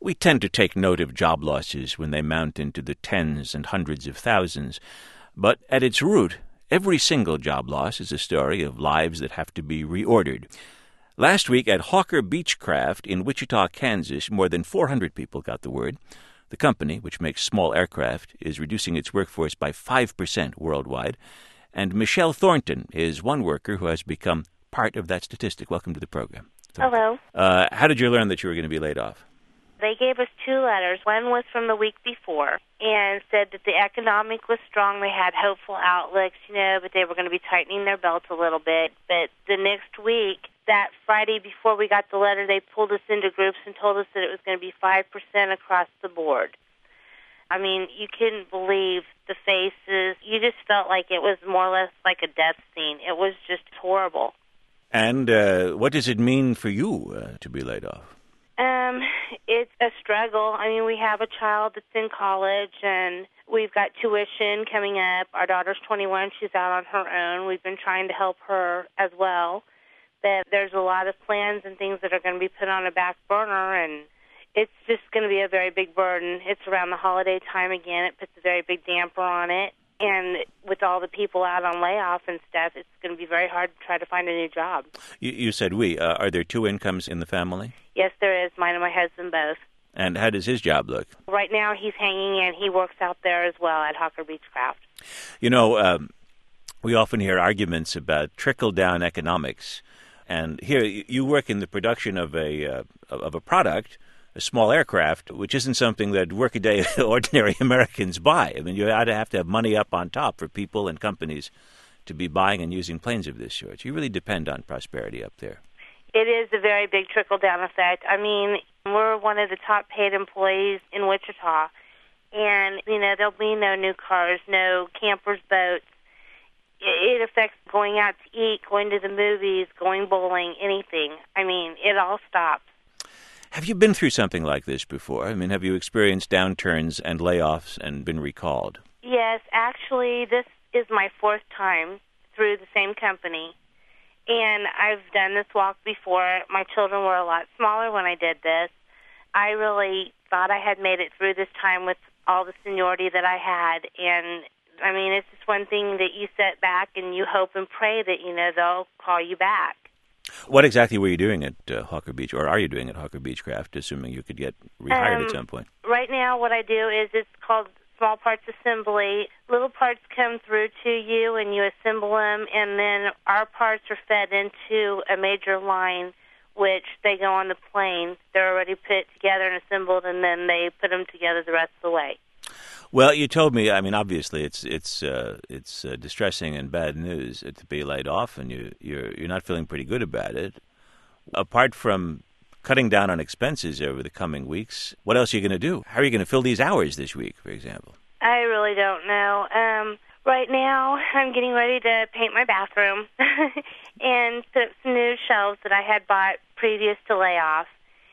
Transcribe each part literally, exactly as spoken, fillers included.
We tend to take note of job losses when they mount into the tens and hundreds of thousands. But at its root, every single job loss is a story of lives that have to be reordered. Last week at Hawker Beechcraft in Wichita, Kansas, more than four hundred people got the word. The company, which makes small aircraft, is reducing its workforce by five percent worldwide. And Michelle Thornton is one worker who has become part of that statistic. Welcome to the program. Hello. Uh, how did you learn that you were going to be laid off? They gave us two letters. One was from the week before and said that the economic was strong. They had hopeful outlooks, you know, but they were going to be tightening their belts a little bit. But the next week, that Friday before we got the letter, they pulled us into groups and told us that it was going to be five percent across the board. I mean, you couldn't believe the faces. You just felt like it was more or less like a death scene. It was just horrible. And uh, what does it mean for you uh, to be laid off? Um, it's a struggle. I mean, we have a child that's in college, and we've got tuition coming up. Our daughter's twenty-one. She's out on her own. We've been trying to help her as well. But there's a lot of plans and things that are going to be put on a back burner, and it's just going to be a very big burden. It's around the holiday time again. It puts a very big damper on it. And with all the people out on layoff and stuff, it's going to be very hard to try to find a new job. You, you said we. Uh, are there two incomes in the family? Yes, there is. Mine and my husband both. And how does his job look? Right now, he's hanging in. He works out there as well at Hawker Beechcraft. You know, um, we often hear arguments about trickle-down economics. And here, you work in the production of a uh, of a product, a small aircraft, which isn't something that workaday ordinary Americans buy. I mean, you ought to have to have money up on top for people and companies to be buying and using planes of this sort. You really depend on prosperity up there. It is a very big trickle-down effect. I mean, we're one of the top-paid employees in Wichita, and, you know, there'll be no new cars, no campers, boats. It affects going out to eat, going to the movies, going bowling, anything. I mean, it all stops. Have you been through something like this before? I mean, have you experienced downturns and layoffs and been recalled? Yes, actually, this is my fourth time through the same company. And I've done this walk before. My children were a lot smaller when I did this. I really thought I had made it through this time with all the seniority that I had. And, I mean, it's just one thing that you sit back and you hope and pray that, you know, they'll call you back. What exactly were you doing at uh, Hawker Beach, or are you doing at Hawker Beechcraft, assuming you could get rehired um, at some point? Right now what I do is it's called small parts assembly. Little parts come through to you and you assemble them, and then our parts are fed into a major line, which they go on the plane. They're already put together and assembled, and then they put them together the rest of the way. Well, you told me, I mean, obviously it's it's uh, it's uh, distressing and bad news to be laid off, and you, you're, you're not feeling pretty good about it. Apart from cutting down on expenses over the coming weeks, what else are you going to do? How are you going to fill these hours this week, for example? I really don't know. Um, right now, I'm getting ready to paint my bathroom and put up some new shelves that I had bought previous to layoff,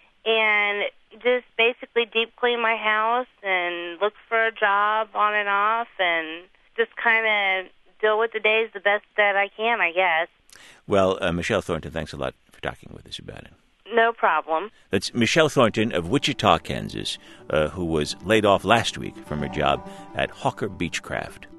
and just basically deep clean my house and look for a job on and off and just kind of deal with the days the best that I can, I guess. Well, uh, Michelle Thornton, thanks a lot for talking with us about it. No problem. That's Michelle Thornton of Wichita, Kansas, uh, who was laid off last week from her job at Hawker Beechcraft.